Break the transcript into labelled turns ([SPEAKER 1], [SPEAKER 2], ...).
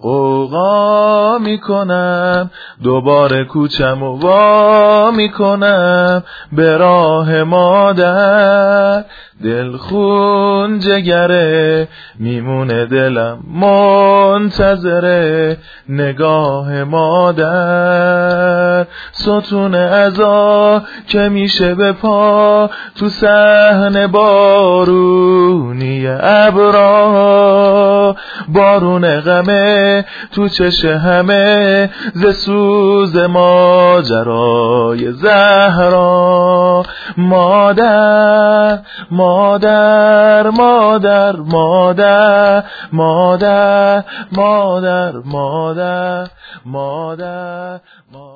[SPEAKER 1] قوقا میکنم، دوباره کوچم و وا میکنم به راه مادر. دلخون جگره میمونه دلم منتظره نگاه مادر. ستون عزا که میشه به پا تو صحن بارونی ابرا، بارون غمه تو چش همه ز سوز ماجرای زهرا. مادر مادر مادر مادر مادر مادر مادر مادر مادر